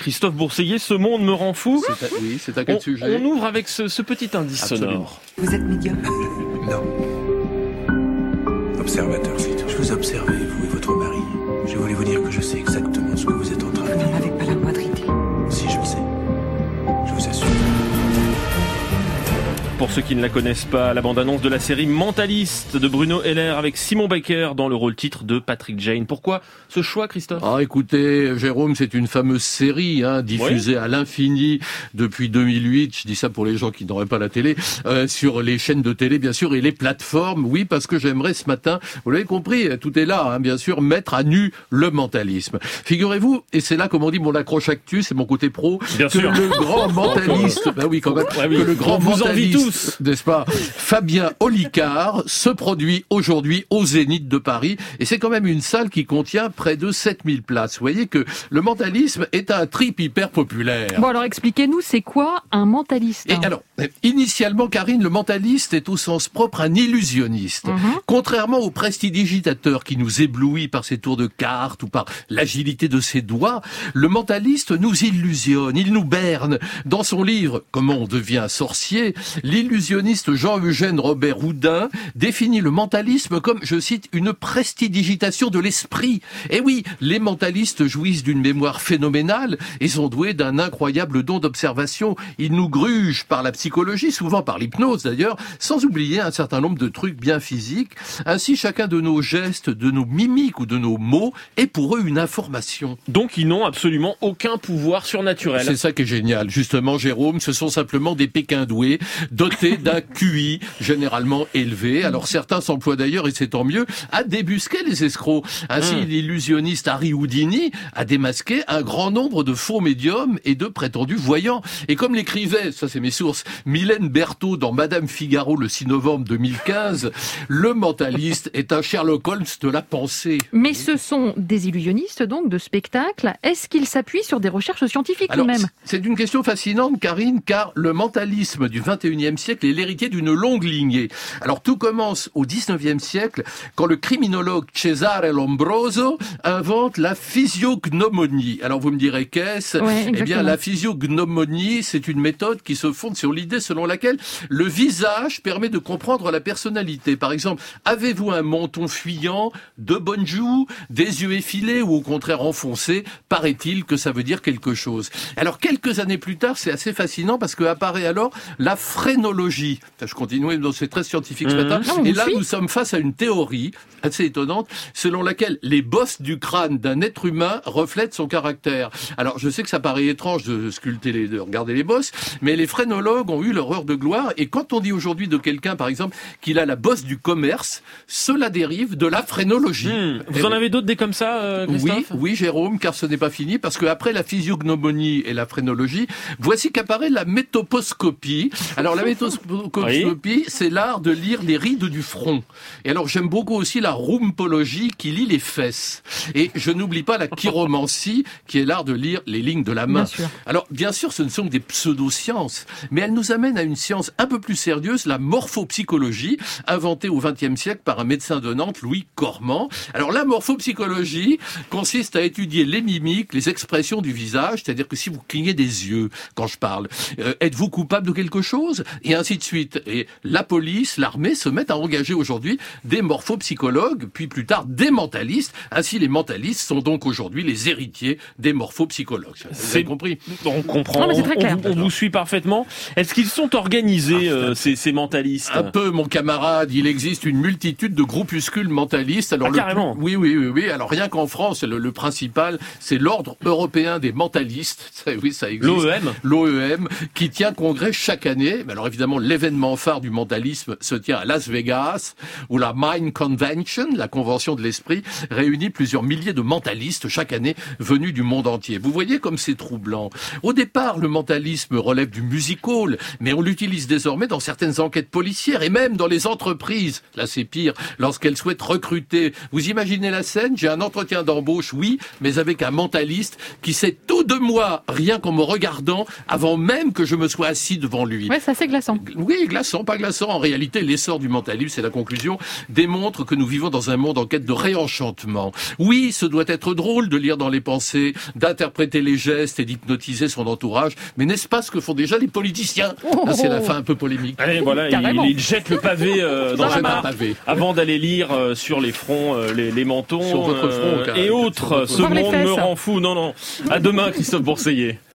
Christophe Bourseillet, Ce monde me rend fou. C'est à quel sujet ? On ouvre avec ce petit indice sonore. Vous êtes médium ? Non. Observateur, c'est tout. Je vous observais, vous et votre mari. Je voulais vous dire que je sais exactement ce que vous êtes en train de Vous dire. n'en avez pas la moindre idée. Si, je le sais. Je vous assure. Pour ceux qui ne la connaissent pas, la bande-annonce de la série Mentaliste de Bruno Heller avec Simon Baker dans le rôle titre de Patrick Jane. Pourquoi ce choix, Christophe ? Écoutez, Jérôme, c'est une fameuse série diffusée à l'infini depuis 2008. Je dis ça pour les gens qui n'auraient pas la télé, sur les chaînes de télé, bien sûr, et les plateformes. Oui, parce que j'aimerais ce matin, vous l'avez compris, tout est là, bien sûr, mettre à nu le mentalisme. Figurez-vous, et c'est là, comme on dit, mon accroche actu, c'est mon côté pro, bien que sûr. Le grand mentaliste, que le grand mentaliste, n'est-ce pas, Fabien Olicard se produit aujourd'hui au Zénith de Paris, et c'est quand même une salle qui contient près de 7000 places. Vous voyez que le mentalisme est un trip hyper populaire. Bon, alors expliquez-nous, c'est quoi un mentaliste ? Et alors, initialement, Karine, le mentaliste est au sens propre un illusionniste. Contrairement au prestidigitateur qui nous éblouit par ses tours de cartes ou par l'agilité de ses doigts, le mentaliste nous illusionne, il nous berne. Dans son livre « Comment on devient sorcier », l'illusionniste Jean-Eugène Robert Houdin définit le mentalisme comme, je cite, une prestidigitation de l'esprit. Et oui, les mentalistes jouissent d'une mémoire phénoménale et sont doués d'un incroyable don d'observation. Ils nous grugent par la psychologie, souvent par l'hypnose d'ailleurs, sans oublier un certain nombre de trucs bien physiques. Ainsi, chacun de nos gestes, de nos mimiques ou de nos mots est pour eux une information. Donc ils n'ont absolument aucun pouvoir surnaturel. C'est ça qui est génial. Justement, Jérôme, ce sont simplement des Pékins doués, dotés d'un QI généralement élevé. Alors certains s'emploient d'ailleurs, et c'est tant mieux, à débusquer les escrocs. Ainsi, l'illusionniste Harry Houdini a démasqué un grand nombre de faux médiums et de prétendus voyants. Et comme l'écrivait, ça c'est mes sources, Mylène Berthaud dans Madame Figaro le 6 novembre 2015, le mentaliste est un Sherlock Holmes de la pensée. Mais ce sont des illusionnistes donc de spectacle. Est-ce qu'ils s'appuient sur des recherches scientifiques Alors, même ? C'est une question fascinante, Karine, car le mentalisme du 21e siècle est l'héritier d'une longue lignée. Alors tout commence au 19e siècle quand le criminologue Cesare Lombroso invente la physiognomonie. Alors vous me direz qu'est-ce ? Eh bien la physiognomonie, c'est une méthode qui se fonde sur l'idée selon laquelle le visage permet de comprendre la personnalité. Par exemple, avez-vous un menton fuyant, de bonnes joues, des yeux effilés ou au contraire enfoncés ? Paraît-il que ça veut dire quelque chose. Alors quelques années plus tard, c'est assez fascinant parce que apparaît alors la phrénologie. Je continue, c'est très scientifique ce matin. Et là, nous sommes face à une théorie assez étonnante selon laquelle les bosses du crâne d'un être humain reflètent son caractère. Alors, je sais que ça paraît étrange de regarder les bosses, mais les phrénologues ont eu leur heure de gloire. Et quand on dit aujourd'hui de quelqu'un, par exemple, qu'il a la bosse du commerce, cela dérive de la phrénologie. Vous en avez d'autres des comme ça, Christophe ? Oui, Jérôme, car ce n'est pas fini, parce que après la physiognomonie et la phrénologie, voici qu'apparaît la métoposcopie. Alors, la métoposcopie, c'est l'art de lire les rides du front. Et alors, j'aime beaucoup aussi la rhumpologie qui lit les fesses. Et je n'oublie pas la chiromancie, qui est l'art de lire les lignes de la main. Bien sûr. Alors, bien sûr, ce ne sont que des pseudo-sciences, mais elles nous amènent à une science un peu plus sérieuse, la morphopsychologie, inventée au XXe siècle par un médecin de Nantes, Louis Cormand. Alors, la morphopsychologie consiste à étudier les mimiques, les expressions du visage, c'est-à-dire que si vous clignez des yeux quand je parle, êtes-vous coupable de quelque chose ? Et ainsi de suite. Et la police, l'armée se mettent à engager aujourd'hui des morphopsychologues, puis plus tard des mentalistes. Ainsi, les mentalistes sont donc aujourd'hui les héritiers des morphopsychologues. Vous avez compris ? On comprend. Non, mais c'est très clair. On vous suit parfallement. Est-ce qu'ils sont organisés, ces mentalistes ? Un peu, mon camarade. Il existe une multitude de groupuscules mentalistes. Alors, carrément. Oui. Alors, rien qu'en France, le principal, c'est l'Ordre européen des mentalistes. Oui, ça existe. L'OEM, qui tient congrès chaque année. Alors, évidemment, l'événement phare du mentalisme se tient à Las Vegas, où la Mind Convention, la convention de l'esprit, réunit plusieurs milliers de mentalistes chaque année venus du monde entier. Vous voyez comme c'est troublant. Au départ, le mentalisme relève du music hall, mais on l'utilise désormais dans certaines enquêtes policières et même dans les entreprises. Là, c'est pire, lorsqu'elles souhaitent recruter. Vous imaginez la scène ? J'ai un entretien d'embauche, oui, mais avec un mentaliste qui sait tout de moi, rien qu'en me regardant, avant même que je me sois assis devant lui. Ouais, c'est assez glaçant. glaçant. Oui, glaçant, pas glaçant. En réalité, l'essor du mentalisme, c'est la conclusion, démontre que nous vivons dans un monde en quête de réenchantement. Oui, ce doit être drôle de lire dans les pensées, d'interpréter les gestes et d'hypnotiser son entourage, mais n'est-ce pas ce que font déjà les politiciens? Là, c'est la fin un peu polémique. Allez, voilà, il jette le pavé dans la mare avant d'aller lire sur les fronts, les mentons sur votre front, et autres. Ce monde me rend fou. Non. À demain, Christophe Bourseiller.